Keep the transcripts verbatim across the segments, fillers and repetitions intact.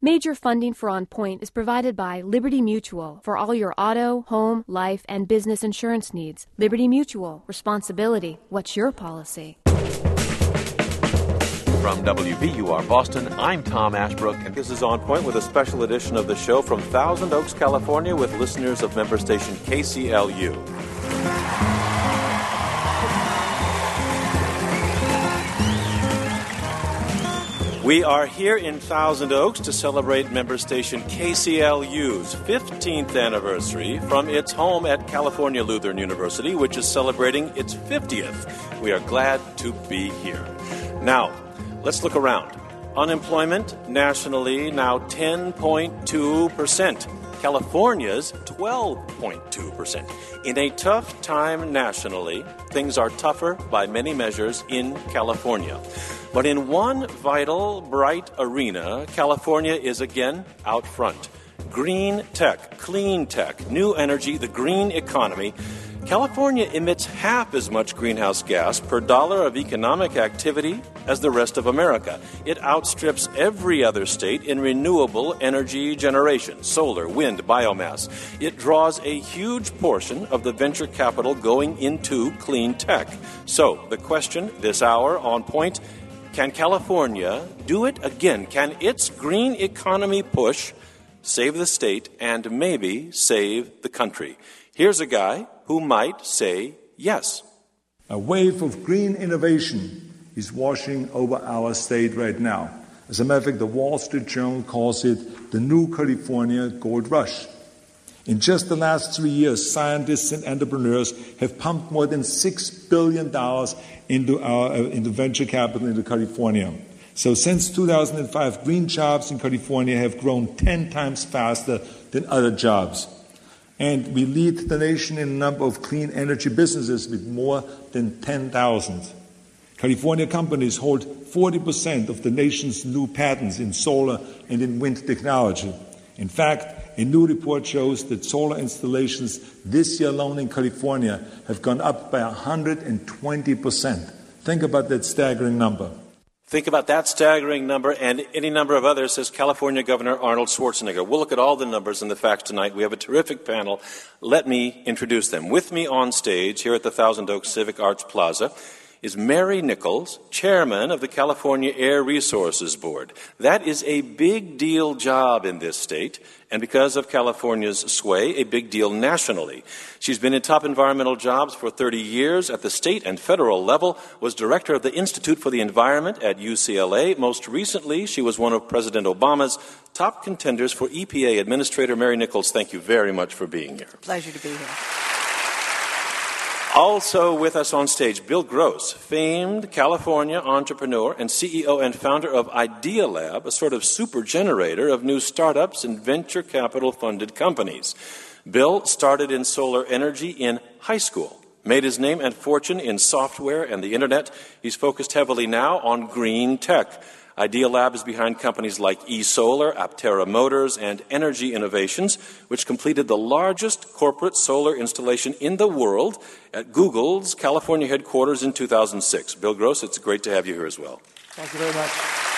Major funding for On Point is provided by Liberty Mutual for all your auto, home, life, and business insurance needs. Liberty Mutual. Responsibility. What's your policy? From W V U R Boston, I'm Tom Ashbrook, and this is On Point with a special edition of the show from Thousand Oaks, California, with listeners of member station K C L U. We are here in Thousand Oaks to celebrate member station K C L U's fifteenth anniversary from its home at California Lutheran University, which is celebrating its fiftieth. We are glad to be here. Now, let's look around. Unemployment nationally now ten point two percent. California's twelve point two percent. In a tough time nationally, things are tougher by many measures in California. But in one vital, bright arena, California is again out front. Green tech, clean tech, new energy, the green economy. California emits half as much greenhouse gas per dollar of economic activity as the rest of America. It outstrips every other state in renewable energy generation, solar, wind, biomass. It draws a huge portion of the venture capital going into clean tech. So, the question this hour on Point, can California do it again? Can its green economy push save the state and maybe save the country? Here's a guy who might say yes. A wave of green innovation is washing over our state right now. As a matter of fact, the Wall Street Journal calls it the new California gold rush. In just the last three years, scientists and entrepreneurs have pumped more than six billion dollars into, our, uh, into venture capital into California. So since two thousand five, green jobs in California have grown ten times faster than other jobs. And we lead the nation in a number of clean energy businesses with more than ten thousand. California companies hold forty percent of the nation's new patents in solar and in wind technology. In fact, a new report shows that solar installations this year alone in California have gone up by one hundred twenty percent. Think about that staggering number. Think about that staggering number and any number of others, says California Governor Arnold Schwarzenegger. We'll look at all the numbers and the facts tonight. We have a terrific panel. Let me introduce them. With me on stage here at the Thousand Oaks Civic Arts Plaza is Mary Nichols, chairman of the California Air Resources Board. That is a big deal job in this state, and because of California's sway, a big deal nationally. She's been in top environmental jobs for thirty years at the state and federal level, was director of the Institute for the Environment at U C L A. Most recently, she was one of President Obama's top contenders for E P A Administrator. Mary Nichols, thank you very much for being here. Pleasure to be here. Also with us on stage, Bill Gross, famed California entrepreneur and C E O and founder of Idea Lab, a sort of super generator of new startups and venture capital-funded companies. Bill started in solar energy in high school, made his name and fortune in software and the internet. He's focused heavily now on green tech. Idea Lab is behind companies like eSolar, Aptera Motors, and Energy Innovations, which completed the largest corporate solar installation in the world at Google's California headquarters in two thousand six. Bill Gross, it's great to have you here as well. Thank you very much.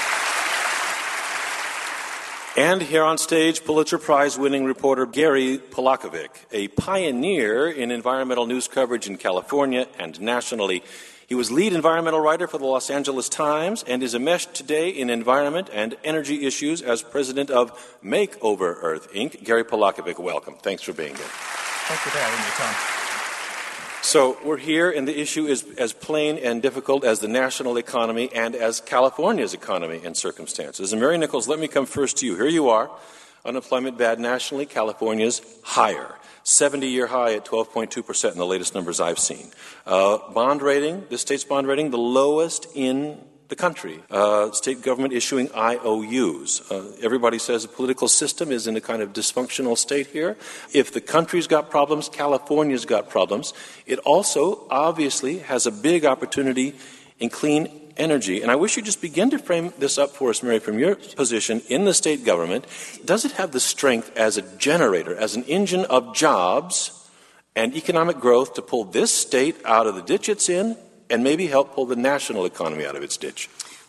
And here on stage, Pulitzer Prize-winning reporter Gary Polakovic, a pioneer in environmental news coverage in California and nationally. He was lead environmental writer for the Los Angeles Times and is enmeshed today in environment and energy issues as president of Makeover Earth, Incorporated. Gary Polakovic, welcome. Thanks for being here. Thank you for having me, Tom. So we're here, and the issue is as plain and difficult as the national economy and as California's economy and circumstances. And Mary Nichols, let me come first to you. Here you are. Unemployment bad nationally. California's higher. seventy-year high at twelve point two percent in the latest numbers I've seen. Uh, bond rating, this state's bond rating, the lowest in the country. Uh, state government issuing I O Us. Uh, everybody says the political system is in a kind of dysfunctional state here. If the country's got problems, California's got problems. It also obviously has a big opportunity in clean energy. And I wish you'd just begin to frame this up for us, Mary, from your position in the state government. Does it have the strength as a generator, as an engine of jobs and economic growth to pull this state out of the ditch it's in and maybe help pull the national economy out of its ditch?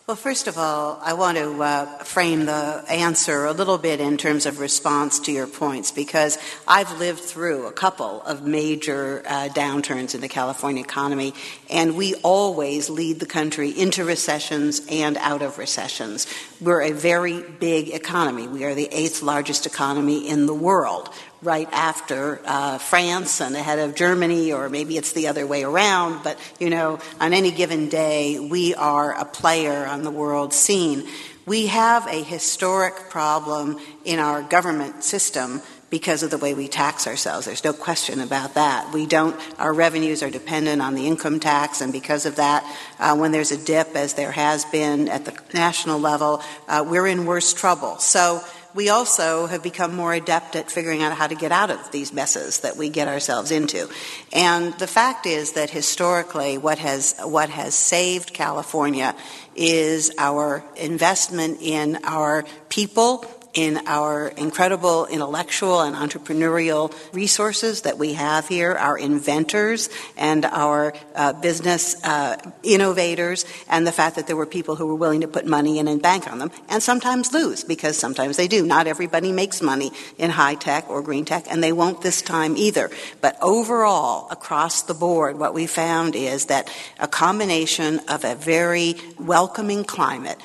Well, first of all, I want to uh, frame the answer a little bit in terms of response to your points, because I've lived through a couple of major uh, downturns in the California economy, and we always lead the country into recessions and out of recessions. We're a very big economy. We are the eighth largest economy in the world, right after uh, France and ahead of Germany, or maybe it's the other way around. But, you know, on any given day, we are a player on the world scene. We have a historic problem in our government system because of the way we tax ourselves. There's no question about that. We don't, our revenues are dependent on the income tax, and because of that, uh, when there's a dip, as there has been at the national level, uh, we're in worse trouble. So we also have become more adept at figuring out how to get out of these messes that we get ourselves into. And the fact is that historically what has what has saved California is our investment in our people, in our incredible intellectual and entrepreneurial resources that we have here, our inventors and our uh, business uh, innovators, and the fact that there were people who were willing to put money in and bank on them, and sometimes lose, because sometimes they do. Not everybody makes money in high tech or green tech, and they won't this time either. But overall, across the board, what we found is that a combination of a very welcoming climate,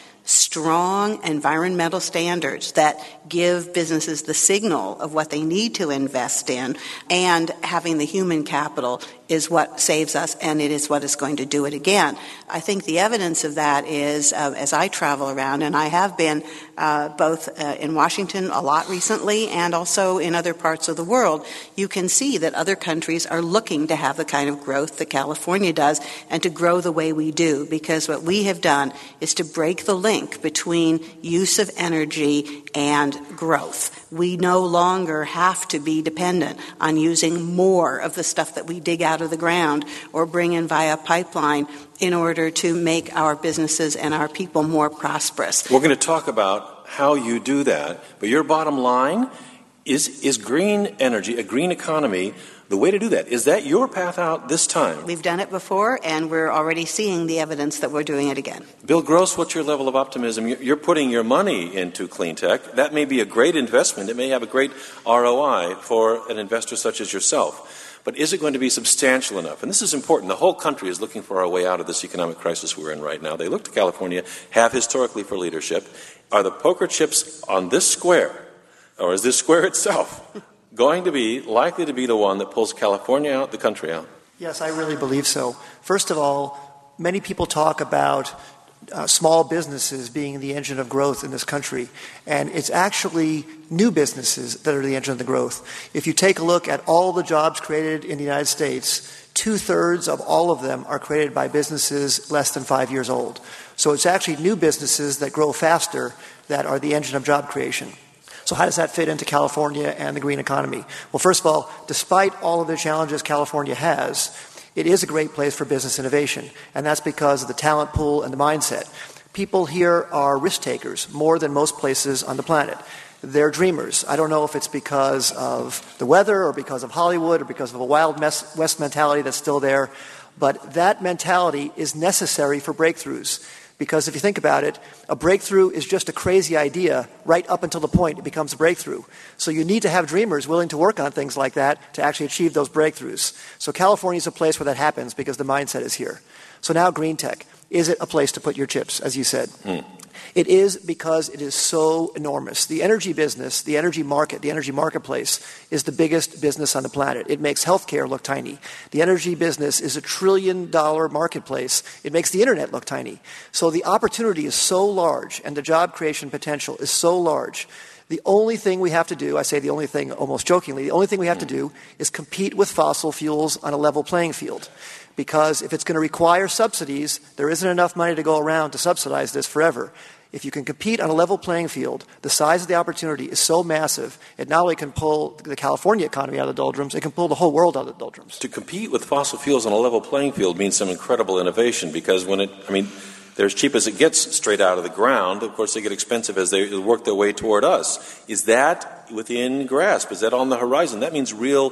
strong environmental standards that give businesses the signal of what they need to invest in, and having the human capital is what saves us, and it is what is going to do it again. I think the evidence of that is, uh, as I travel around, and I have been uh, both uh, in Washington a lot recently and also in other parts of the world, you can see that other countries are looking to have the kind of growth that California does and to grow the way we do, because what we have done is to break the link between use of energy and growth. We no longer have to be dependent on using more of the stuff that we dig out of the ground or bring in via pipeline in order to make our businesses and our people more prosperous. We're going to talk about how you do that, but your bottom line is is green energy, a green economy, the way to do that. Is that your path out this time? We've done it before, and we're already seeing the evidence that we're doing it again. Bill Gross, what's your level of optimism? You're putting your money into clean tech. That may be a great investment. It may have a great R O I for an investor such as yourself. But is it going to be substantial enough? And this is important. The whole country is looking for our way out of this economic crisis we're in right now. They look to California, have historically for leadership. Are the poker chips on this square, or is this square itself going to be likely to be the one that pulls California out, the country out? Yes, I really believe so. First of all, many people talk about uh, small businesses being the engine of growth in this country, and it's actually new businesses that are the engine of the growth. If you take a look at all the jobs created in the United States, two-thirds of all of them are created by businesses less than five years old. So it's actually new businesses that grow faster that are the engine of job creation. So how does that fit into California and the green economy? Well, first of all, despite all of the challenges California has, it is a great place for business innovation, and that's because of the talent pool and the mindset. People here are risk takers more than most places on the planet. They're dreamers. I don't know if it's because of the weather or because of Hollywood or because of a Wild West mentality that's still there, but that mentality is necessary for breakthroughs. Because if you think about it, a breakthrough is just a crazy idea right up until the point it becomes a breakthrough. So you need to have dreamers willing to work on things like that to actually achieve those breakthroughs. So California is a place where that happens because the mindset is here. So now green tech. Is it a place to put your chips, as you said? Mm. It is, because it is so enormous. The energy business, the energy market, the energy marketplace is the biggest business on the planet. It makes healthcare look tiny. The energy business is a trillion dollar marketplace. It makes the internet look tiny. So the opportunity is so large and the job creation potential is so large. The only thing we have to do, I say the only thing almost jokingly, the only thing we have to do is compete with fossil fuels on a level playing field. Because if it's going to require subsidies, there isn't enough money to go around to subsidize this forever. If you can compete on a level playing field, the size of the opportunity is so massive, it not only can pull the California economy out of the doldrums, it can pull the whole world out of the doldrums. To compete with fossil fuels on a level playing field means some incredible innovation, because when it, I mean, they're as cheap as it gets straight out of the ground. Of course, they get expensive as they work their way toward us. Is that within grasp? Is that on the horizon? That means real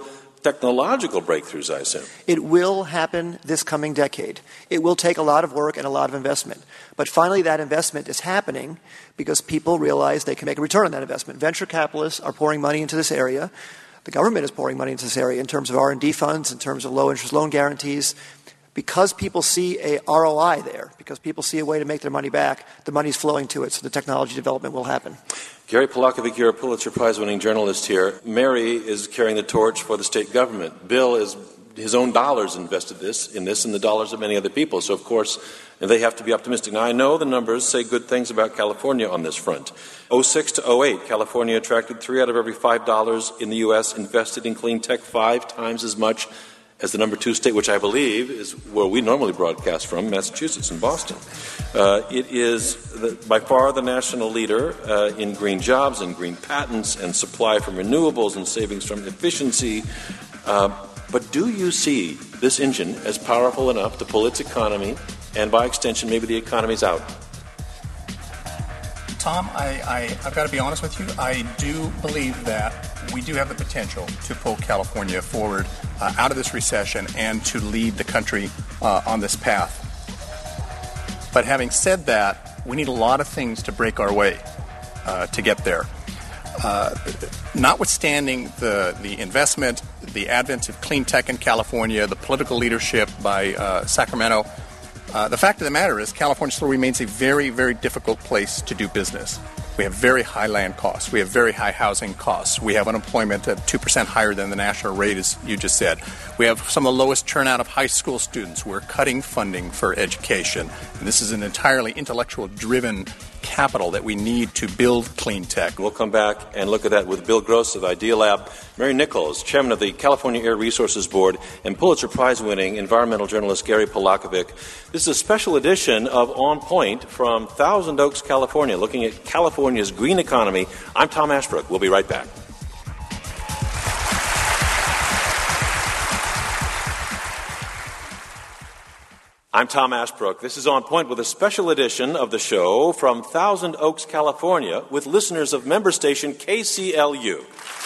technological breakthroughs, I assume. It will happen this coming decade. It will take a lot of work and a lot of investment. But finally, that investment is happening because people realize they can make a return on that investment. Venture capitalists are pouring money into this area. The government is pouring money into this area in terms of R and D funds, in terms of low-interest loan guarantees. Because people see a R O I there, because people see a way to make their money back, the money's flowing to it, so the technology development will happen. Gary Polakovic, you're a Pulitzer Prize-winning journalist here. Mary is carrying the torch for the state government. Bill is his own dollars invested this in this and the dollars of many other people. So, of course, they have to be optimistic. Now, I know the numbers say good things about California on this front. oh six to oh eight, California attracted three out of every five dollars in the U S invested in clean tech, five times as much as the number two state, which I believe is where we normally broadcast from, Massachusetts and Boston. Uh, it is the, by far the national leader uh, in green jobs and green patents and supply from renewables and savings from efficiency. Uh, but do you see this engine as powerful enough to pull its economy, and by extension, maybe the economy's out? Tom, I, I, I've got to be honest with you. I do believe that we do have the potential to pull California forward uh, out of this recession and to lead the country uh, on this path. But having said that, we need a lot of things to break our way uh, to get there. Uh, notwithstanding the, the investment, the advent of clean tech in California, the political leadership by uh, Sacramento, Uh, the fact of the matter is California still remains a very, very difficult place to do business. We have very high land costs. We have very high housing costs. We have unemployment at two percent higher than the national rate, as you just said. We have some of the lowest turnout of high school students. We're cutting funding for education. And this is an entirely intellectual-driven capital that we need to build clean tech. We'll come back and look at that with Bill Gross of Idealab, Mary Nichols, chairman of the California Air Resources Board, and Pulitzer Prize-winning environmental journalist Gary Polakovic. This is a special edition of On Point from Thousand Oaks, California, looking at California's green economy. I'm Tom Ashbrook. We'll be right back. I'm Tom Ashbrook. This is On Point with a special edition of the show from Thousand Oaks, California, with listeners of member station K C L U.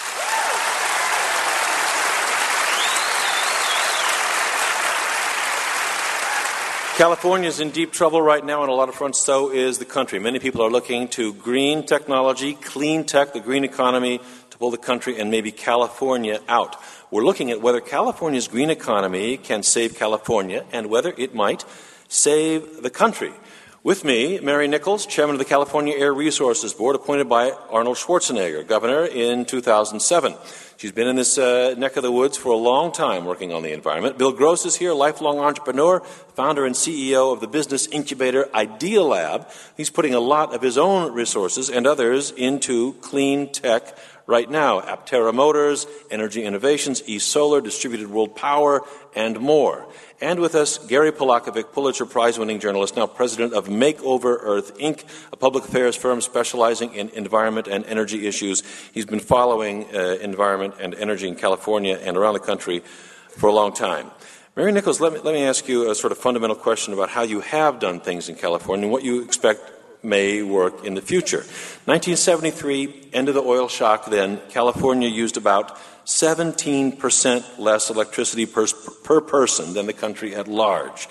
California is in deep trouble right now on a lot of fronts, so is the country. Many people are looking to green technology, clean tech, the green economy, to pull the country and maybe California out. We're looking at whether California's green economy can save California and whether it might save the country. With me, Mary Nichols, chairman of the California Air Resources Board, appointed by Arnold Schwarzenegger, governor, in two thousand seven. She's been in this uh, neck of the woods for a long time working on the environment. Bill Gross is here, lifelong entrepreneur, founder and C E O of the business incubator Idealab. He's putting a lot of his own resources and others into clean tech right now. Aptera Motors, Energy Innovations, eSolar, Distributed World Power, and more. And with us, Gary Polakovic, Pulitzer Prize-winning journalist, now president of Makeover Earth, Incorporated, a public affairs firm specializing in environment and energy issues. He's been following uh, environment and energy in California and around the country for a long time. Mary Nichols, let me, let me ask you a sort of fundamental question about how you have done things in California and what you expect may work in the future. nineteen seventy-three, end of the oil shock then, California used about seventeen percent less electricity per, per person than the country at large.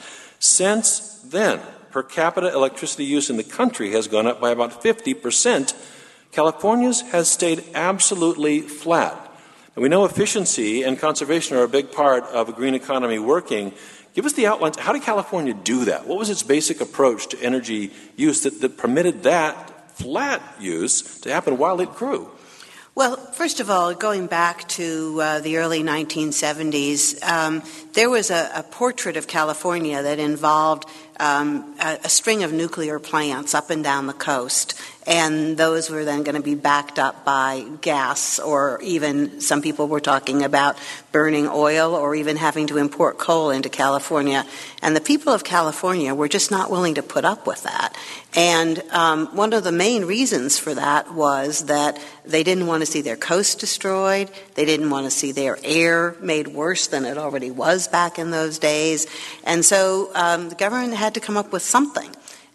Since then, per capita electricity use in the country has gone up by about fifty percent. California's has stayed absolutely flat. And we know efficiency and conservation are a big part of a green economy working. Give us the outlines. How did California do that? What was its basic approach to energy use that, that permitted that flat use to happen while it grew? Well, first of all, going back to uh, the early nineteen seventies, um, there was a, a portrait of California that involved um, a, a string of nuclear plants up and down the coast, and those were then going to be backed up by gas, or even some people were talking about burning oil or even having to import coal into California. And the people of California were just not willing to put up with that. And um, one of the main reasons for that was that they didn't want to see their coast destroyed. They didn't want to see their air made worse than it already was back in those days. And so um, the government had to come up with something.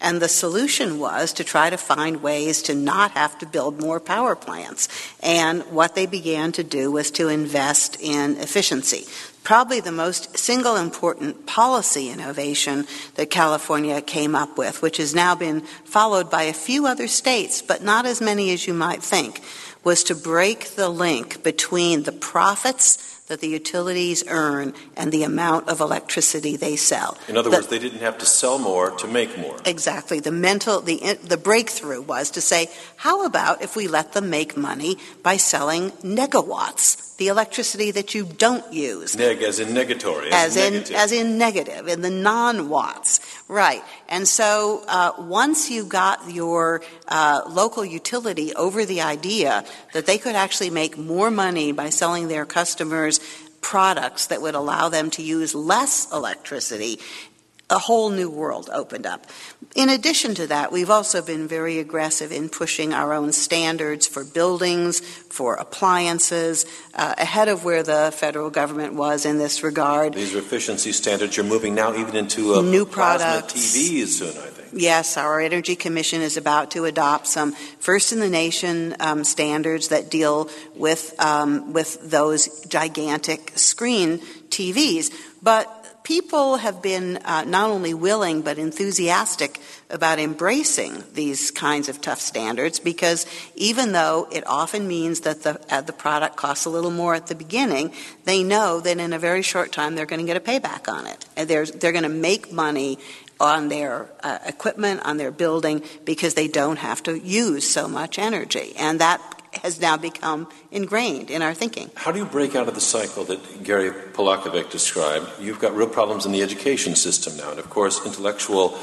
And the solution was to try to find ways to not have to build more power plants. And what they began to do was to invest in efficiency. Probably the most single important policy innovation that California came up with, which has now been followed by a few other states, but not as many as you might think, was to break the link between the profits that the utilities earn and the amount of electricity they sell. In other the, words, they didn't have to sell more to make more. Exactly. The mental, the the breakthrough was to say, how about if we let them make money by selling negawatts, the electricity that you don't use? Neg as in negatory. As, as in, negative. as in negative, in the non-watts. Right. And so uh, once you got your uh, local utility over the idea that they could actually make more money by selling their customers products that would allow them to use less electricity, a whole new world opened up. In addition to that, we've also been very aggressive in pushing our own standards for buildings, for appliances, uh, ahead of where the federal government was in this regard. These are efficiency standards. You're moving now even into uh, new plasma products. T Vs soon, I think. Yes, our Energy Commission is about to adopt some first-in-the-nation um, standards that deal with um, with those gigantic screen T Vs. But people have been uh, not only willing but enthusiastic about embracing these kinds of tough standards, because even though it often means that the uh, the product costs a little more at the beginning, they know that in a very short time they're going to get a payback on it. And they're, they're going to make money on their uh, equipment, on their building, because they don't have to use so much energy. And that has now become ingrained in our thinking. How do you break out of the cycle that Gary Polakovic described? You've got real problems in the education system now, and of course intellectual,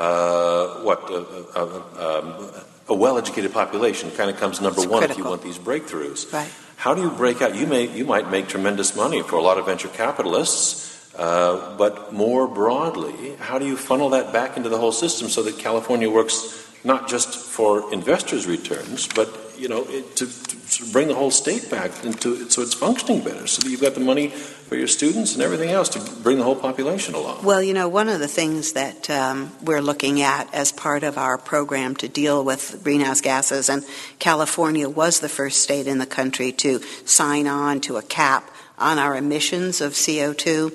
uh, what, uh, uh, um, a well-educated population kind of comes number it's one critical. if you want these breakthroughs. Right. How do you break out? You may, you might make tremendous money for a lot of venture capitalists, uh, but more broadly, how do you funnel that back into the whole system so that California works not just for investors' returns, but you know, it, to, to bring the whole state back into it so it's functioning better, so that you've got the money for your students and everything else to bring the whole population along? Well, you know, one of the things that um, we're looking at as part of our program to deal with greenhouse gases, and California was the first state in the country to sign on to a cap on our emissions of C O two,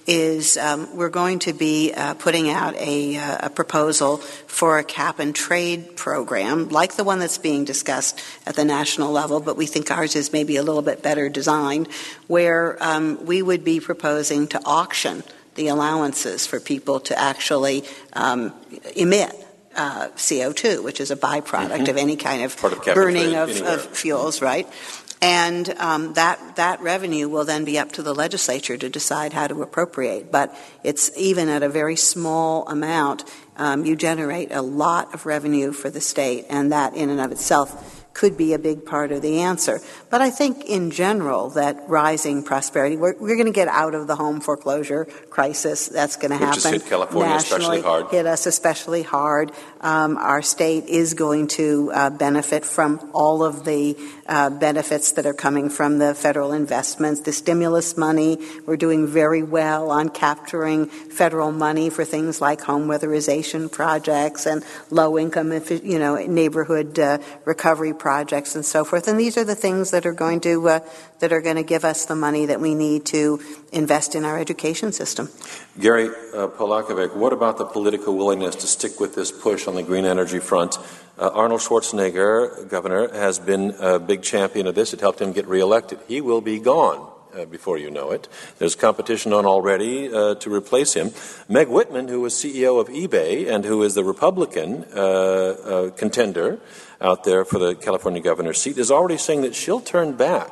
is um, we're going to be uh, putting out a, uh, a proposal for a cap-and-trade program, like the one that's being discussed at the national level, but we think ours is maybe a little bit better designed, where um, we would be proposing to auction the allowances for people to actually um, emit uh, C O two, which is a byproduct mm-hmm. of any kind of, Part of burning of, of fuels, right? And um, that that revenue will then be up to the legislature to decide how to appropriate. But it's even at a very small amount, um, you generate a lot of revenue for the state, and that in and of itself could be a big part of the answer. But I think in general that rising prosperity, we're, we're going to get out of the home foreclosure crisis. That's going to happen. Which has hit California nationally, especially hard. Hit us especially hard. Um, our state is going to uh, benefit from all of the uh, benefits that are coming from the federal investments, the stimulus money. We're doing very well on capturing federal money for things like home weatherization projects and low-income, you know, neighborhood uh, recovery projects and so forth. And these are the things that are going to uh, that are going to give us the money that we need to invest in our education system. Gary uh, Polakovic, what about the political willingness to stick with this push on the green energy front? Uh, Arnold Schwarzenegger, governor, has been a big champion of this. It helped him get reelected. He will be gone uh, before you know it. There's competition on already uh, to replace him. Meg Whitman, who was C E O of eBay and who is the Republican uh, uh, contender out there for the California governor's seat, is already saying that she'll turn back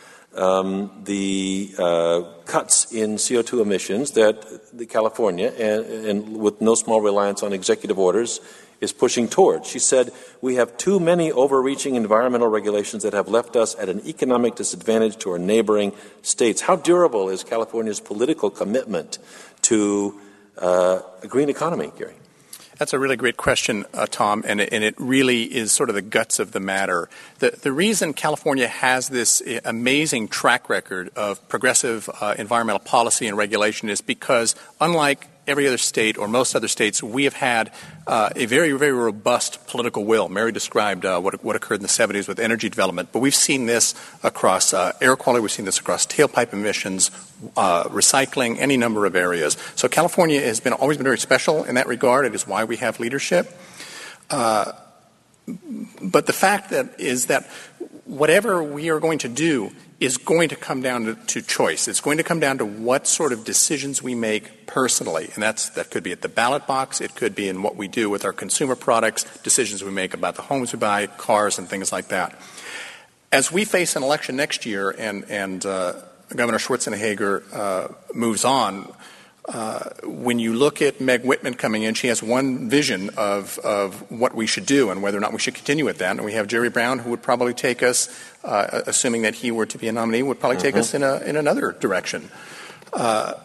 um, the uh, cuts in C O two emissions that the California, and, and with no small reliance on executive orders, is pushing towards. She said, "We have too many overreaching environmental regulations that have left us at an economic disadvantage to our neighboring states." How durable is California's political commitment to uh, a green economy, Gary? That's a really great question, uh, Tom, and it, and it really is sort of the guts of the matter. The, the reason California has this amazing track record of progressive uh, environmental policy and regulation is because, unlike every other state or most other states, we have had uh, a very, very robust political will. Mary described uh, what, what occurred in the seventies with energy development, but we've seen this across uh, air quality, we've seen this across tailpipe emissions, uh, recycling, any number of areas. So California has been always been very special in that regard. It is why we have leadership. Uh, but the fact that is that whatever we are going to do is going to come down to, to choice. It's going to come down to what sort of decisions we make personally. And that's that could be at the ballot box. It could be in what we do with our consumer products, decisions we make about the homes we buy, cars, and things like that. As we face an election next year and, and uh, Governor Schwarzenegger uh, moves on, Uh, when you look at Meg Whitman coming in, she has one vision of, of what we should do and whether or not we should continue with that. And we have Jerry Brown, who would probably take us, uh, assuming that he were to be a nominee, would probably mm-hmm. take us in a in another direction. Uh,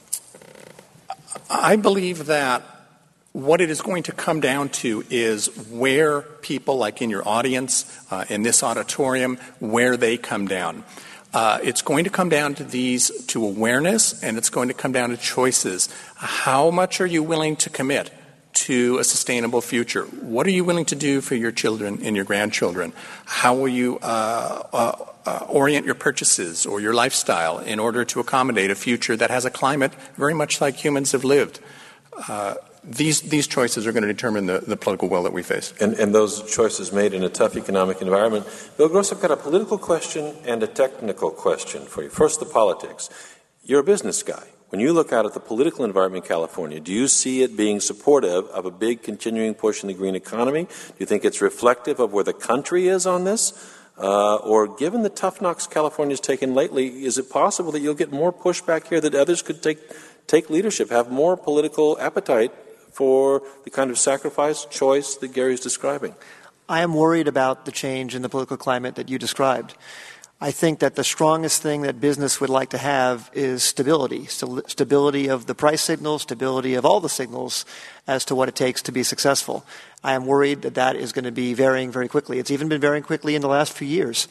I believe that what it is going to come down to is where people, like in your audience, uh, in this auditorium, where they come down. Uh, it's going to come down to these, to awareness, and it's going to come down to choices. How much are you willing to commit to a sustainable future? What are you willing to do for your children and your grandchildren? How will you uh, uh, uh, orient your purchases or your lifestyle in order to accommodate a future that has a climate very much like humans have lived? Uh, These these choices are going to determine the, the political will that we face. And, and those choices made in a tough economic environment. Bill Gross, I've got a political question and a technical question for you. First, the politics. You're a business guy. When you look out at the political environment in California, do you see it being supportive of a big continuing push in the green economy? Do you think it's reflective of where the country is on this? Uh, or given the tough knocks California's taken lately, is it possible that you'll get more pushback here, that others could take take leadership, have more political appetite for the kind of sacrifice, choice that Gary's describing? I am worried about the change in the political climate that you described. I think that the strongest thing that business would like to have is stability, St- stability of the price signals, stability of all the signals as to what it takes to be successful. I am worried that that is going to be varying very quickly. It's even been varying quickly in the last few years.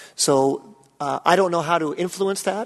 So uh, I don't know how to influence that.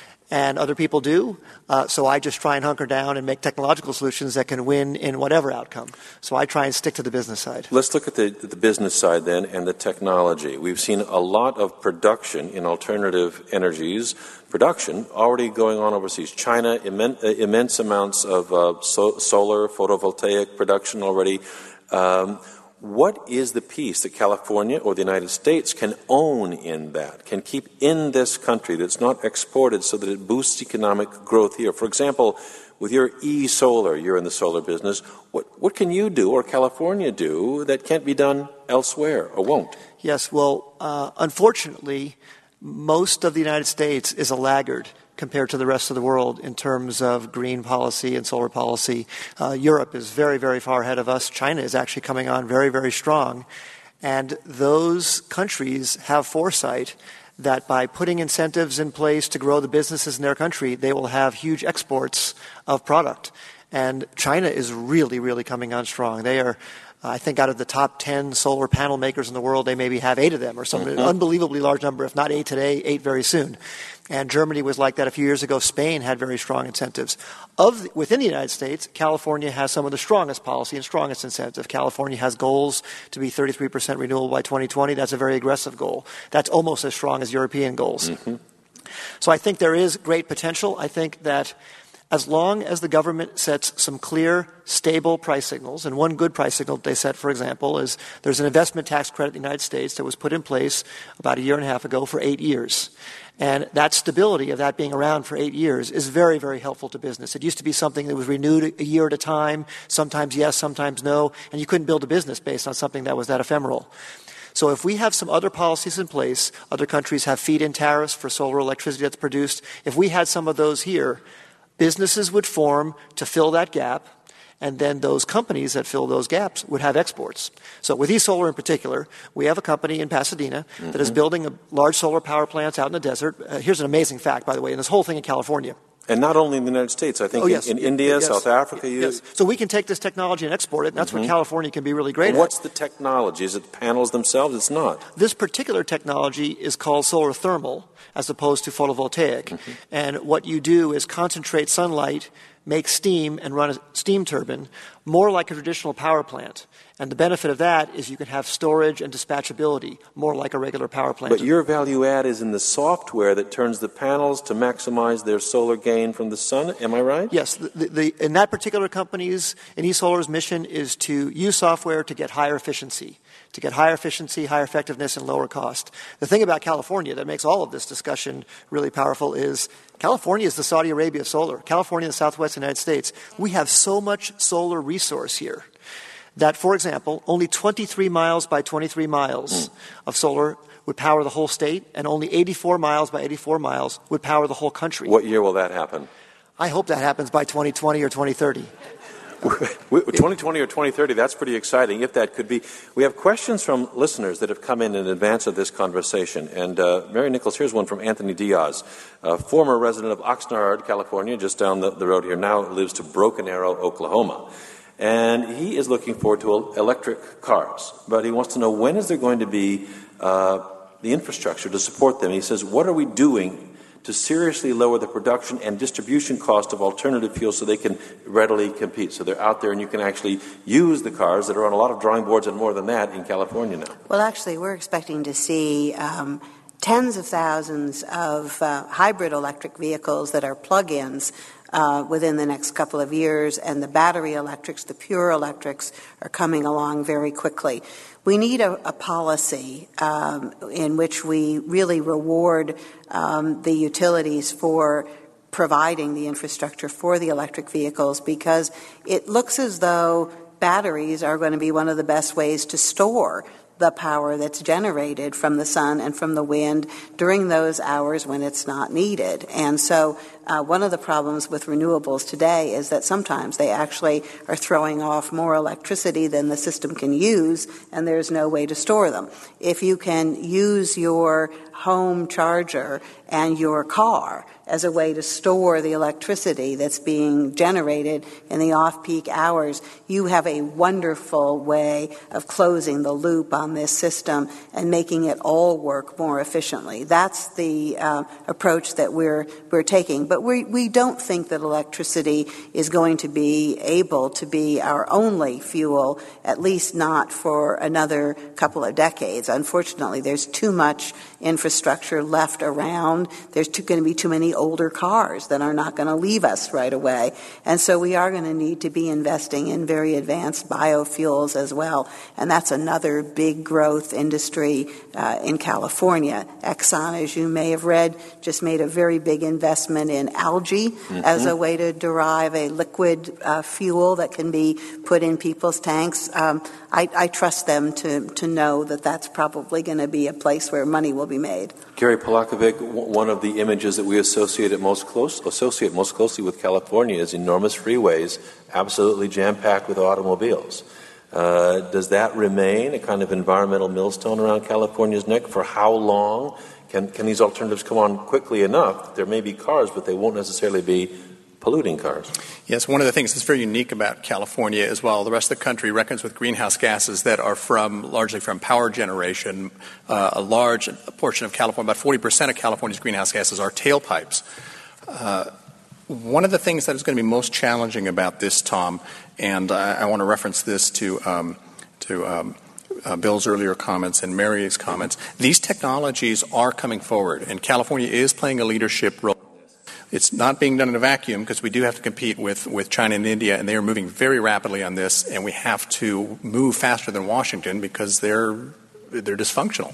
And other people do, uh, so I just try and hunker down and make technological solutions that can win in whatever outcome. So I try and stick to the business side. Let's look at the, the business side then and the technology. We've seen a lot of production in alternative energies, production already going on overseas. China, immen- uh, immense amounts of uh, so- solar, photovoltaic production already. Um, What is the piece that California or the United States can own in that, can keep in this country that's not exported so that it boosts economic growth here? For example, with your e-solar, you're in the solar business, what, what can you do or California do that can't be done elsewhere or won't? Yes, well, uh, unfortunately, most of the United States is a laggard compared to the rest of the world in terms of green policy and solar policy. Uh, Europe is very, very far ahead of us. China is actually coming on very, very strong. And those countries have foresight that by putting incentives in place to grow the businesses in their country, they will have huge exports of product. And China is really, really coming on strong. They are, I think, out of the top ten solar panel makers in the world, they maybe have eight of them or some mm-hmm. unbelievably large number, if not eight today, eight very soon. And Germany was like that a few years ago. Spain had very strong incentives. Of the, within the United States, California has some of the strongest policy and strongest incentives. California has goals to be thirty-three percent renewable by twenty twenty. That's a very aggressive goal. That's almost as strong as European goals. Mm-hmm. So I think there is great potential. I think that as long as the government sets some clear, stable price signals, and one good price signal that they set, for example, is there's an investment tax credit in the United States that was put in place about a year and a half ago for eight years. And that stability of that being around for eight years is very, very helpful to business. It used to be something that was renewed a year at a time, sometimes yes, sometimes no, and you couldn't build a business based on something that was that ephemeral. So if we have some other policies in place, other countries have feed-in tariffs for solar electricity that's produced, if we had some of those here, businesses would form to fill that gap, and then those companies that fill those gaps would have exports. So with e-solar in particular, we have a company in Pasadena mm-hmm. that is building a large solar power plants out in the desert. Uh, here's an amazing fact, by the way, and this whole thing in California. And not only in the United States, I think oh, yes. in, in India, yes. South Africa. Yes. You... yes. So we can take this technology and export it, and that's mm-hmm. what California can be really great and what's at. What's the technology? Is it panels themselves? It's not. This particular technology is called solar thermal as opposed to photovoltaic. Mm-hmm. And what you do is concentrate sunlight make steam and run a steam turbine more like a traditional power plant. And the benefit of that is you can have storage and dispatchability more like a regular power plant. But your value add is in the software that turns the panels to maximize their solar gain from the sun. Am I right? Yes. The, the, the, in that particular company's, in eSolar's mission is to use software to get higher efficiency, to get higher efficiency, higher effectiveness, and lower cost. The thing about California that makes all of this discussion really powerful is California is the Saudi Arabia of solar. California and the Southwest United States. We have so much solar resource here that, for example, only twenty-three miles by twenty-three miles mm. of solar would power the whole state, and only eighty-four miles by eighty-four miles would power the whole country. What year will that happen? I hope that happens by twenty twenty or twenty thirty. twenty twenty or twenty thirty, that's pretty exciting, if that could be. We have questions from listeners that have come in in advance of this conversation. And uh, Mary Nichols, here's one from Anthony Diaz, a former resident of Oxnard, California, just down the, the road here, now lives to Broken Arrow, Oklahoma. And he is looking forward to electric cars. But he wants to know, when is there going to be uh, the infrastructure to support them? He says, what are we doing to seriously lower the production and distribution cost of alternative fuels so they can readily compete? So they're out there and you can actually use the cars that are on a lot of drawing boards and more than that in California now. Well, actually, we're expecting to see um, tens of thousands of uh, hybrid electric vehicles that are plug-ins Uh, within the next couple of years, and the battery electrics, the pure electrics, are coming along very quickly. We need a, a policy um, in which we really reward um, the utilities for providing the infrastructure for the electric vehicles, because it looks as though batteries are going to be one of the best ways to store the power that's generated from the sun and from the wind during those hours when it's not needed. And so uh, one of the problems with renewables today is that sometimes they actually are throwing off more electricity than the system can use, and there's no way to store them. If you can use your home charger and your car as a way to store the electricity that's being generated in the off-peak hours, you have a wonderful way of closing the loop on this system and making it all work more efficiently. That's the uh, approach that we're we're taking. But we we don't think that electricity is going to be able to be our only fuel, at least not for another couple of decades. Unfortunately, there's too much infrastructure left around. There's too, going to be too many older cars that are not going to leave us right away. And so we are going to need to be investing in very advanced biofuels as well. And that's another big growth industry uh, in California. Exxon, as you may have read, just made a very big investment in algae mm-hmm. as a way to derive a liquid uh, fuel that can be put in people's tanks. Um, I, I trust them to, to know that that's probably going to be a place where money will be made. Gary Polakovic, one of the images that we associate it most close, associate most closely with California is enormous freeways, absolutely jam-packed with automobiles. Uh, does that remain a kind of environmental millstone around California's neck? For how long? Can, can these alternatives come on quickly enough? There may be cars, but they won't necessarily be polluting cars. Yes, one of the things that's very unique about California as well, the rest of the country reckons with greenhouse gases that are from largely from power generation. Uh, a large portion of California, about forty percent of California's greenhouse gases are tailpipes. Uh, one of the things that is going to be most challenging about this, Tom, and I, I want to reference this to um, to um, uh, Bill's earlier comments and Mary's comments, these technologies are coming forward, and California is playing a leadership role. It's not being done in a vacuum because we do have to compete with, with China and India, and they are moving very rapidly on this, and we have to move faster than Washington because they're they're dysfunctional.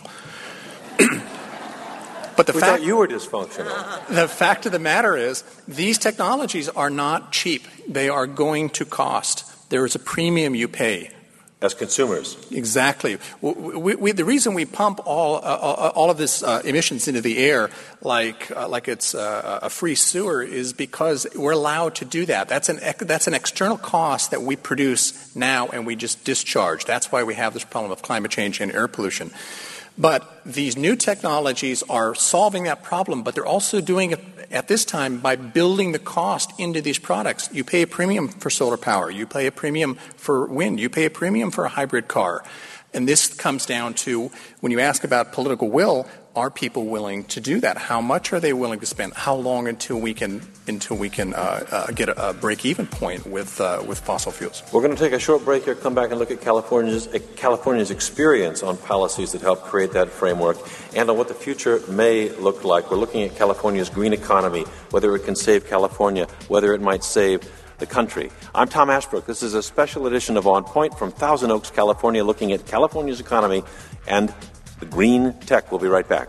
But the we fact thought you were dysfunctional. The fact of the matter is, these technologies are not cheap. They are going to cost. There is a premium you pay. As consumers. Exactly. We, we, the reason we pump all uh, all of this uh, emissions into the air like uh, like it's uh, a free sewer is because we're allowed to do that. That's an that's an external cost that we produce now and we just discharge. That's why we have this problem of climate change and air pollution. But these new technologies are solving that problem, but they're also doing it at this time by building the cost into these products. You pay a premium for solar power. You pay a premium for wind. You pay a premium for a hybrid car. And this comes down to, when you ask about political will, are people willing to do that? How much are they willing to spend? How long until we can until we can uh, uh, get a, a break-even point with uh, with fossil fuels? We're going to take a short break here, come back and look at California's uh, California's experience on policies that help create that framework and on what the future may look like. We're looking at California's green economy, whether it can save California, whether it might save the country. I'm Tom Ashbrook. This is a special edition of On Point from Thousand Oaks, California, looking at California's economy and the green tech. We'll be right back.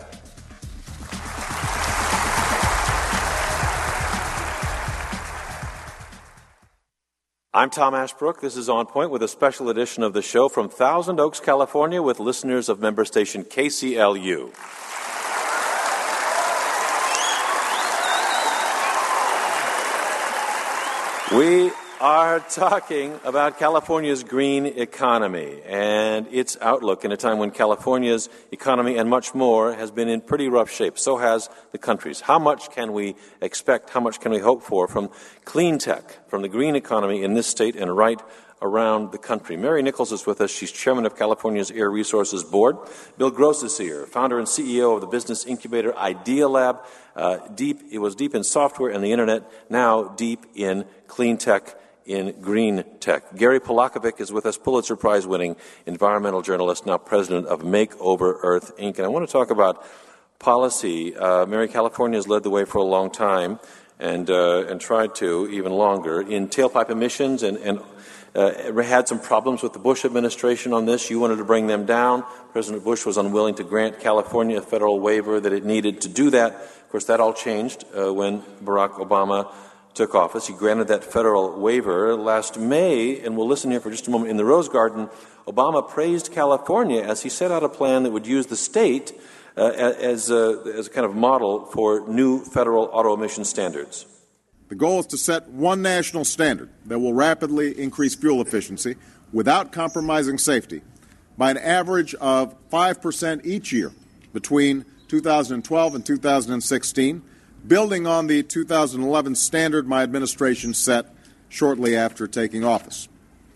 I'm Tom Ashbrook. This is On Point with a special edition of the show from Thousand Oaks, California, with listeners of member station K C L U. We are talking about California's green economy and its outlook in a time when California's economy and much more has been in pretty rough shape. So has the country's. How much can we expect, how much can we hope for from clean tech, from the green economy in this state and right around the country? Mary Nichols is with us. She's chairman of California's Air Resources Board. Bill Gross is here, founder and C E O of the business incubator Idea Lab. Uh, deep, it was deep in software and the internet, now deep in clean tech, in green tech. Gary Polakovic is with us, Pulitzer Prize-winning environmental journalist, now president of Makeover Earth, Incorporated. And I want to talk about policy. Uh, Mary, California has led the way for a long time and uh, and tried to even longer in tailpipe emissions and, and uh, had some problems with the Bush administration on this. You wanted to bring them down. President Bush was unwilling to grant California a federal waiver that it needed to do that. Of course, that all changed uh, when Barack Obama took office. He granted that federal waiver last May, and we'll listen here for just a moment. In the Rose Garden, Obama praised California as he set out a plan that would use the state uh, as, a, as a kind of model for new federal auto emission standards. The goal is to set one national standard that will rapidly increase fuel efficiency without compromising safety by an average of five percent each year between two thousand twelve and two thousand sixteen, building on the two thousand eleven standard my administration set shortly after taking office.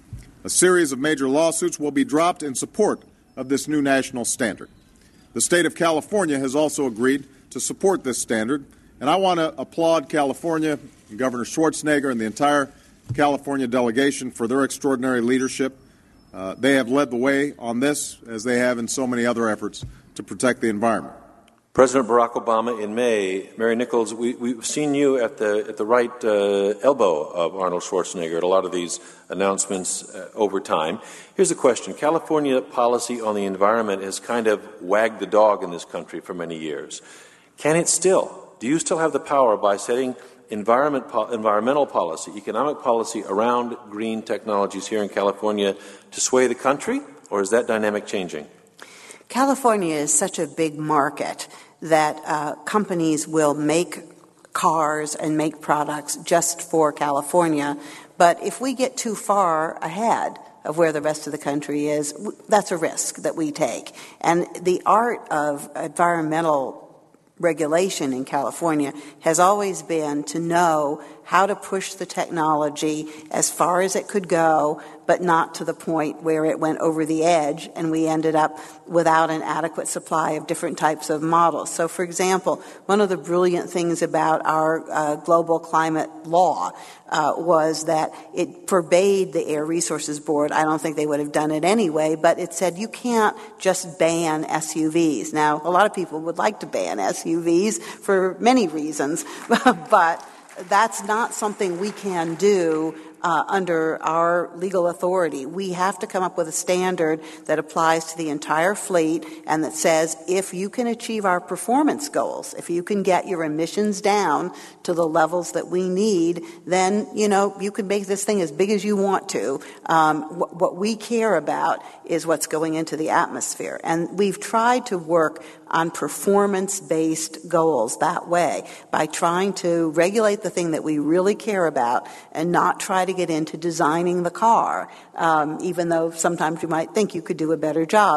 A series of major lawsuits will be dropped in support of this new national standard. The state of California has also agreed to support this standard, and I want to applaud California and Governor Schwarzenegger and the entire California delegation for their extraordinary leadership. Uh, they have led the way on this, as they have in so many other efforts to protect the environment. President Barack Obama in May, Mary Nichols, we, we've seen you at the at the right uh, elbow of Arnold Schwarzenegger at a lot of these announcements uh, over time. Here's a question. California policy on the environment has kind of wagged the dog in this country for many years. Can it still? Do you still have the power by setting environment po- environmental policy, economic policy around green technologies here in California to sway the country, or is that dynamic changing? California is such a big market that uh, companies will make cars and make products just for California. But if we get too far ahead of where the rest of the country is, that's a risk that we take. And the art of environmental regulation in California has always been to know how to push the technology as far as it could go, but not to the point where it went over the edge and we ended up without an adequate supply of different types of models. So, for example, one of the brilliant things about our uh, global climate law uh, was that it forbade the Air Resources Board. I don't think they would have done it anyway, but it said you can't just ban S U Vs. Now, a lot of people would like to ban S U Vs for many reasons, but that's not something we can do uh, under our legal authority. We have to come up with a standard that applies to the entire fleet and that says if you can achieve our performance goals, if you can get your emissions down to the levels that we need, then, you know, you can make this thing as big as you want to. Um, wh- what we care about is what's going into the atmosphere. And we've tried to work on performance-based goals that way by trying to regulate the thing that we really care about and not try to get into designing the car, um, even though sometimes you might think you could do a better job.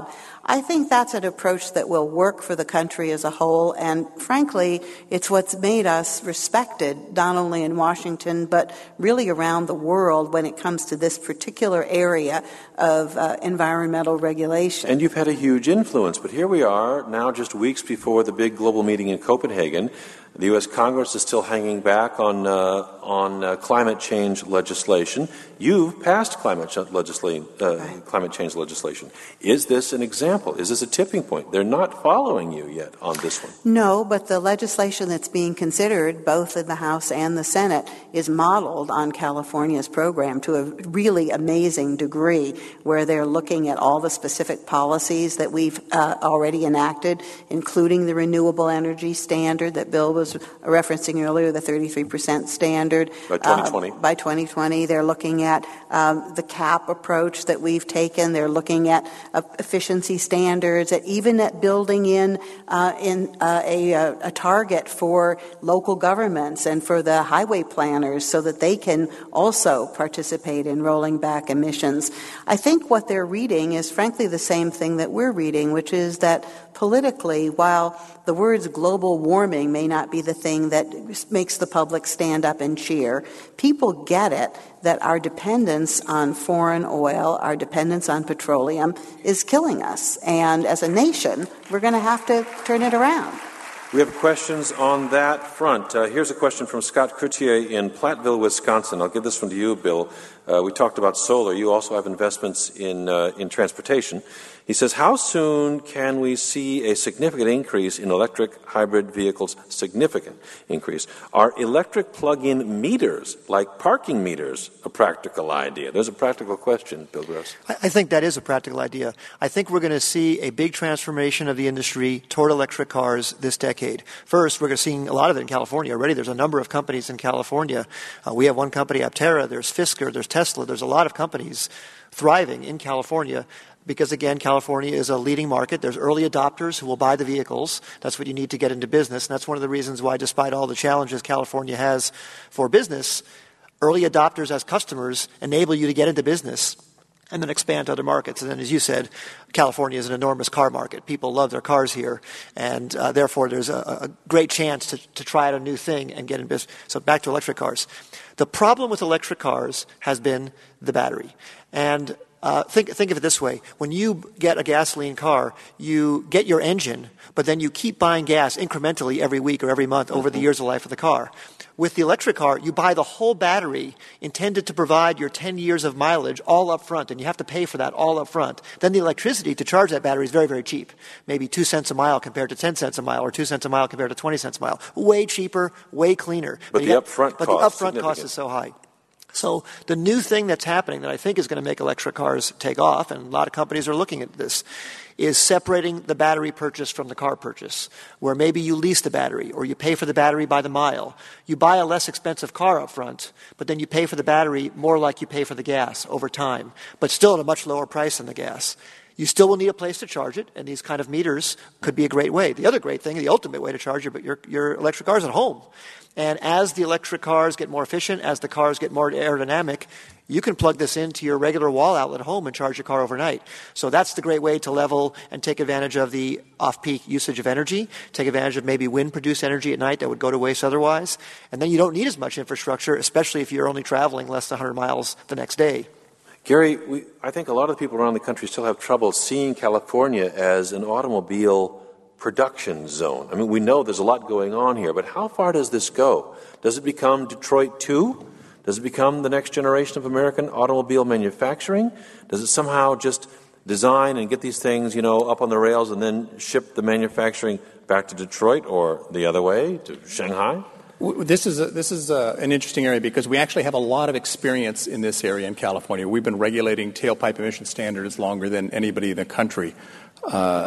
I think that's an approach that will work for the country as a whole, and frankly, it's what's made us respected, not only in Washington, but really around the world when it comes to this particular area of uh, environmental regulation. And you've had a huge influence, but here we are, now just weeks before the big global meeting in Copenhagen. The U S Congress is still hanging back on uh, on uh, climate change legislation. You've passed climate ch- legisla- uh, right. climate change legislation. Is this an example? Is this a tipping point? They're not following you yet on this one. No, but the legislation that's being considered, both in the House and the Senate, is modeled on California's program to a really amazing degree, where they're looking at all the specific policies that we've uh, already enacted, including the renewable energy standard that Bill was referencing earlier, the thirty-three percent standard. By twenty twenty. Uh, by twenty twenty. They're looking at um, the cap approach that we've taken. They're looking at uh, efficiency standards, at even at building in, uh, in uh, a, a target for local governments and for the highway planners so that they can also participate in rolling back emissions. I think what they're reading is frankly the same thing that we're reading, which is that politically, while the words global warming may not be the thing that makes the public stand up and cheer, people get it that our dependence on foreign oil, our dependence on petroleum is killing us. And as a nation, we're going to have to turn it around. We have questions on that front. Uh, here's a question from Scott Coutier in Platteville, Wisconsin. I'll give this one to you, Bill. Uh, we talked about solar. You also have investments in uh, in transportation. He says, how soon can we see a significant increase in electric hybrid vehicles? Significant increase. Are electric plug-in meters, like parking meters, a practical idea? There's a practical question, Bill Gross. I think that is a practical idea. I think we're going to see a big transformation of the industry toward electric cars this decade. First, we're going to see a lot of it in California already. There's a number of companies in California. Uh, we have one company, Aptera, there's Fisker, there's Tesla. There's a lot of companies thriving in California because, again, California is a leading market. There's early adopters who will buy the vehicles. That's what you need to get into business. And that's one of the reasons why, despite all the challenges California has for business, early adopters as customers enable you to get into business and then expand to other markets. And then, as you said, California is an enormous car market. People love their cars here, and uh, therefore there's a, a great chance to, to try out a new thing and get in business. So back to electric cars. The problem with electric cars has been the battery. And Uh, think, think of it this way. When you get a gasoline car, you get your engine, but then you keep buying gas incrementally every week or every month over the years of the life of the car. With the electric car, you buy the whole battery intended to provide your ten years of mileage all up front, and you have to pay for that all up front. Then the electricity to charge that battery is very, very cheap. Maybe two cents a mile compared to ten cents a mile, or two cents a mile compared to twenty cents a mile. Way cheaper, way cleaner. But, but the got, upfront but cost, the upfront cost is so high. So the new thing that's happening that I think is going to make electric cars take off, and a lot of companies are looking at this, is separating the battery purchase from the car purchase, where maybe you lease the battery or you pay for the battery by the mile. You buy a less expensive car up front, but then you pay for the battery more like you pay for the gas over time, but still at a much lower price than the gas. You still will need a place to charge it, and these kind of meters could be a great way. The other great thing, the ultimate way to charge your, your, your electric cars at home. And as the electric cars get more efficient, as the cars get more aerodynamic, you can plug this into your regular wall outlet at home and charge your car overnight. So that's the great way to level and take advantage of the off-peak usage of energy, take advantage of maybe wind-produced energy at night that would go to waste otherwise. And then you don't need as much infrastructure, especially if you're only traveling less than one hundred miles the next day. Gary, we, I think a lot of the people around the country still have trouble seeing California as an automobile production zone. I mean, we know there's a lot going on here, but how far does this go? Does it become Detroit two? Does it become the next generation of American automobile manufacturing? Does it somehow just design and get these things, you know, up on the rails and then ship the manufacturing back to Detroit or the other way to Shanghai? This is a, this is a, an interesting area because we actually have a lot of experience in this area in California. We've been regulating tailpipe emission standards longer than anybody in the country. Uh,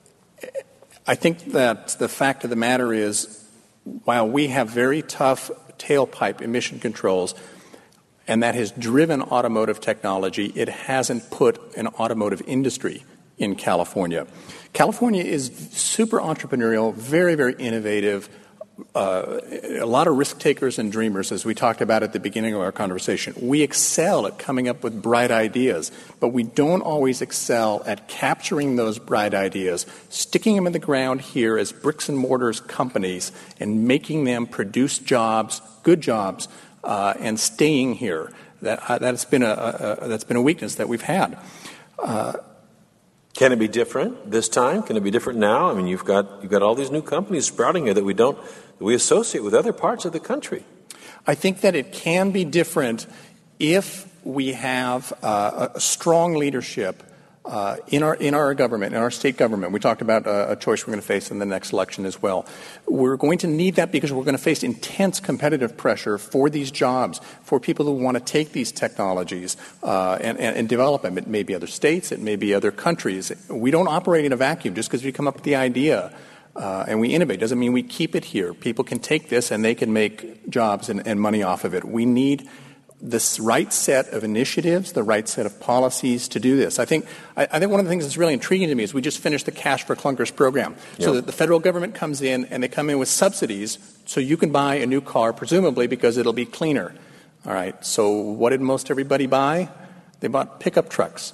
I think that the fact of the matter is, while we have very tough tailpipe emission controls, and that has driven automotive technology, it hasn't put an automotive industry in California. California is super entrepreneurial, very, very innovative, uh, a lot of risk takers and dreamers, as we talked about at the beginning of our conversation. We excel at coming up with bright ideas, but we don't always excel at capturing those bright ideas, sticking them in the ground here as bricks and mortars companies, and making them produce jobs, good jobs, uh, and staying here. That uh, that's been a, a, a that's been a weakness that we've had. Uh, Can it be different this time? Can it be different now? I mean, you've got you've got all these new companies sprouting here that we don't that we associate with other parts of the country. I think that it can be different if we have uh, a strong leadership uh, in our in our government, in our state government. We talked about uh, a choice we're going to face in the next election as well. We're going to need that because we're going to face intense competitive pressure for these jobs, for people who want to take these technologies uh, and, and, and develop them. It may be other states, it may be other countries. We don't operate in a vacuum. Just because we come up with the idea uh, and we innovate doesn't mean we keep it here. People can take this and they can make jobs and, and money off of it. We need this right set of initiatives, the right set of policies to do this. I think I, I think one of the things that's really intriguing to me is we just finished the Cash for Clunkers program. Yep. So that the federal government comes in and they come in with subsidies so you can buy a new car, presumably because it'll be cleaner. All right. So what did most everybody buy? They bought pickup trucks,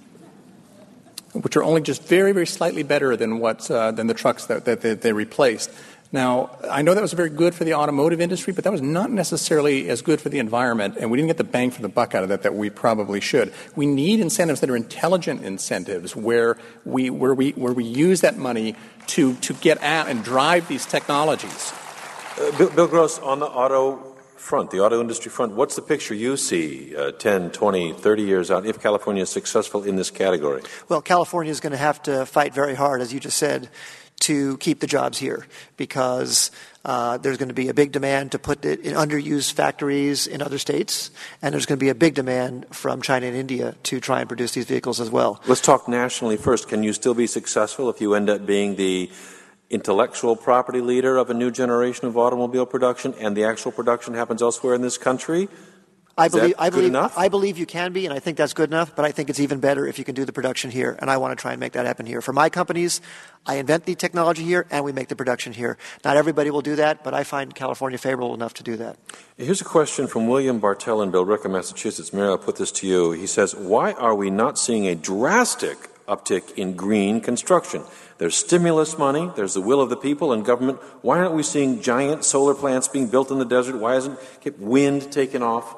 which are only just very, very slightly better than what uh, than the trucks that, that they, they replaced. Now, I know that was very good for the automotive industry, but that was not necessarily as good for the environment, and we didn't get the bang for the buck out of that that we probably should. We need incentives that are intelligent incentives where we where we where we use that money to to get at and drive these technologies. Uh, Bill, Bill Gross, on the auto front, the auto industry front, what's the picture you see uh, ten, twenty, thirty years out if California is successful in this category? Well, California is going to have to fight very hard, as you just said, to keep the jobs here, because uh, there's going to be a big demand to put it in underused factories in other states, and there's going to be a big demand from China and India to try and produce these vehicles as well. Let's talk nationally first. Can you still be successful if you end up being the intellectual property leader of a new generation of automobile production and the actual production happens elsewhere in this country? I Is believe, that I good believe, enough? I believe you can be, and I think that's good enough, but I think it's even better if you can do the production here, and I want to try and make that happen here. For my companies, I invent the technology here, and we make the production here. Not everybody will do that, but I find California favorable enough to do that. Here's a question from William Bartell in Billerica, Massachusetts. Mary, I'll put this to you. He says, why are we not seeing a drastic uptick in green construction? There's stimulus money, there's the will of the people and government. Why aren't we seeing giant solar plants being built in the desert? Why hasn't wind taken off?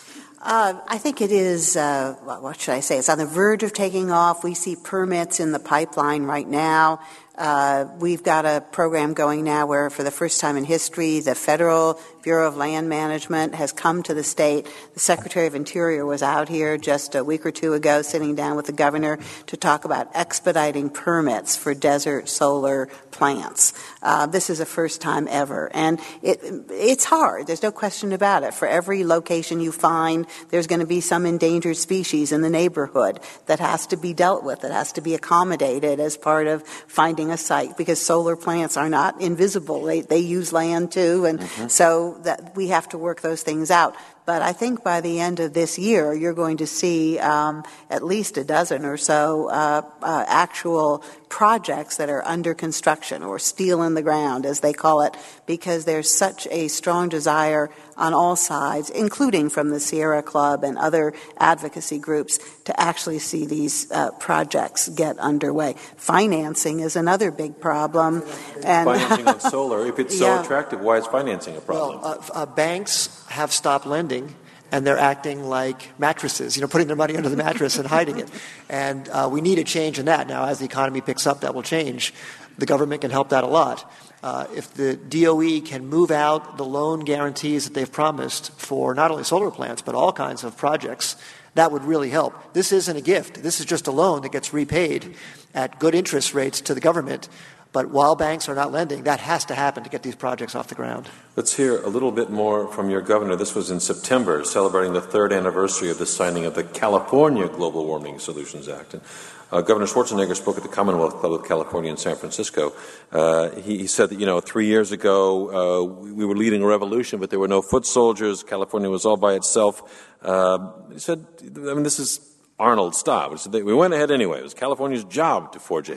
Uh, I think it is, uh, what should I say, it's on the verge of taking off. We see permits in the pipeline right now. Uh, we've got a program going now where, for the first time in history, the Federal Bureau of Land Management has come to the state. The Secretary of Interior was out here just a week or two ago sitting down with the governor to talk about expediting permits for desert solar plants. Uh, this is the first time ever. And it, it's hard. There's no question about it. For every location you find, there's going to be some endangered species in the neighborhood that has to be dealt with, that has to be accommodated as part of finding a site, because solar plants are not invisible. They, they use land too, and mm-hmm. so that we have to work those things out. But I think by the end of this year, you're going to see um, at least a dozen or so uh, uh, actual projects that are under construction, or steel in the ground, as they call it, because there's such a strong desire on all sides, including from the Sierra Club and other advocacy groups, to actually see these uh, projects get underway. Financing is another big problem. And financing on solar, if it's so yeah. attractive, why is financing a problem? Well, uh, uh, banks have stopped lending, and they're acting like mattresses, you know, putting their money under the mattress and hiding it. And uh, we need a change in that. Now, as the economy picks up, that will change. The government can help that a lot. Uh, if the D O E can move out the loan guarantees that they've promised for not only solar plants, but all kinds of projects, that would really help. This isn't a gift. This is just a loan that gets repaid at good interest rates to the government. But while banks are not lending, that has to happen to get these projects off the ground. Let's hear a little bit more from your governor. This was in September, celebrating the third anniversary of the signing of the California Global Warming Solutions Act. And uh, Governor Schwarzenegger spoke at the Commonwealth Club of California in San Francisco. Uh, he, he said that, you know, three years ago uh, we, we were leading a revolution, but there were no foot soldiers. California was all by itself. Uh, he said, I mean, this is Arnold style. He said, we went ahead anyway. It was California's job to forge ahead.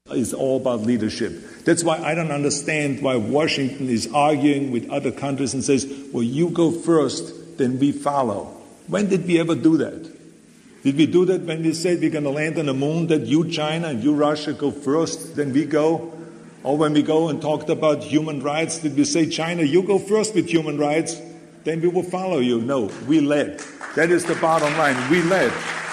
It's all about leadership. That's why I don't understand why Washington is arguing with other countries and says, well, you go first, then we follow. When did we ever do that? Did we do that when we said we're going to land on the moon, that you, China, and you, Russia, go first, then we go? Or when we go and talked about human rights, did we say, China, you go first with human rights, then we will follow you? No, we led. That is the bottom line. We led.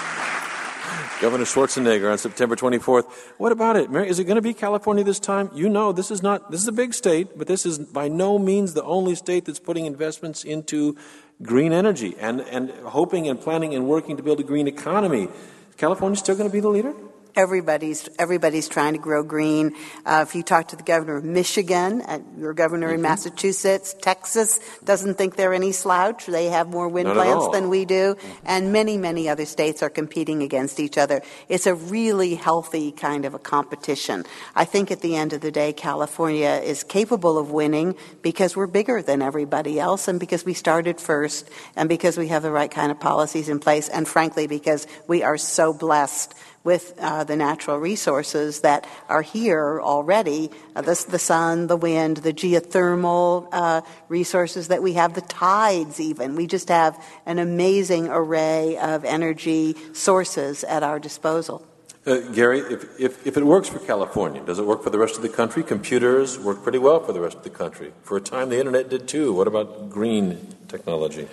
Governor Schwarzenegger on September twenty-fourth. What about it, Mary? Is it going to be California this time? You know, this is not, this is a big state, but this is by no means the only state that's putting investments into green energy and, and hoping and planning and working to build a green economy. Is California still going to be the leader? Everybody's everybody's trying to grow green. Uh, if you talk to the governor of Michigan, uh, your governor mm-hmm. in Massachusetts, Texas doesn't think they're any slouch. They have more wind Not plants than we do. And many, many other states are competing against each other. It's a really healthy kind of a competition. I think at the end of the day, California is capable of winning because we're bigger than everybody else and because we started first and because we have the right kind of policies in place and, frankly, because we are so blessed with uh, the natural resources that are here already, uh, the, the sun, the wind, the geothermal uh, resources that we have, the tides even. We just have an amazing array of energy sources at our disposal. Uh, Gary, if, if, if it works for California, does it work for the rest of the country? Computers work pretty well for the rest of the country. For a time, the Internet did too. What about green technology?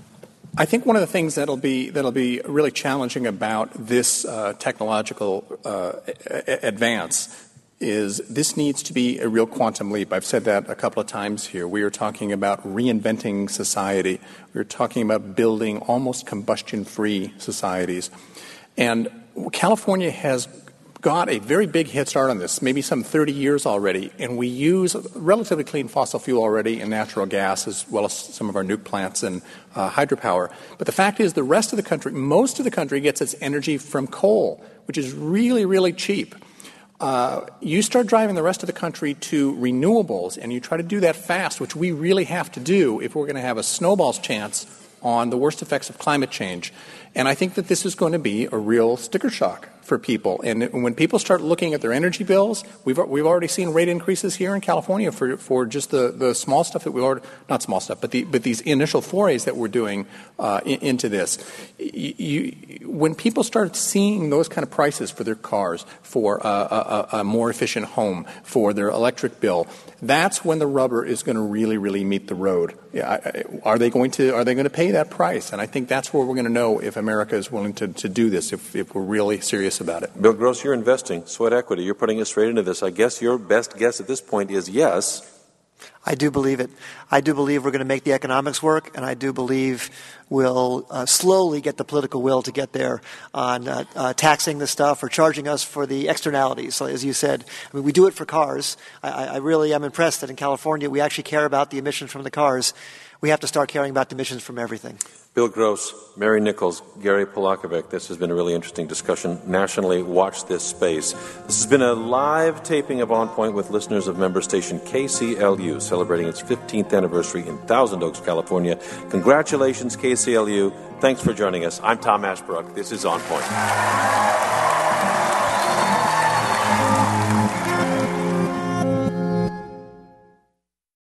I think one of the things that'll be that'll be really challenging about this uh, technological uh, a- advance is this needs to be a real quantum leap. I've said that a couple of times here. We are talking about reinventing society. We're talking about building almost combustion-free societies. And California has got a very big head start on this, maybe some thirty years already, and we use relatively clean fossil fuel already in natural gas as well as some of our nuke plants and uh, hydropower. But the fact is the rest of the country, most of the country gets its energy from coal, which is really, really cheap. Uh, you start driving the rest of the country to renewables, and you try to do that fast, which we really have to do if we're going to have a snowball's chance on the worst effects of climate change. And I think that this is going to be a real sticker shock for people. And when people start looking at their energy bills, we've we've already seen rate increases here in California for for just the, the small stuff that we already, not small stuff, but the but these initial forays that we're doing uh, in, into this. You, you, when people start seeing those kind of prices for their cars, for a, a, a more efficient home, for their electric bill, that's when the rubber is going to really, really meet the road. Yeah, are they going to are they going to pay that price? And I think that's where we're going to know if America is willing to, to do this, if, if we're really serious about it. Bill Gross, you're investing, sweat equity. You're putting us straight into this. I guess your best guess at this point is yes. I do believe it. I do believe we're going to make the economics work, and I do believe we'll uh, slowly get the political will to get there on uh, uh, taxing the stuff or charging us for the externalities. So as you said, I mean, we do it for cars. I, I really am impressed that in California we actually care about the emissions from the cars. We have to start caring about the emissions from everything. Bill Gross, Mary Nichols, Gary Polakovic, this has been a really interesting discussion. Nationally, watch this space. This has been a live taping of On Point with listeners of member station K C L U, celebrating its fifteenth anniversary in Thousand Oaks, California. Congratulations, K C L U. Thanks for joining us. I'm Tom Ashbrook. This is On Point.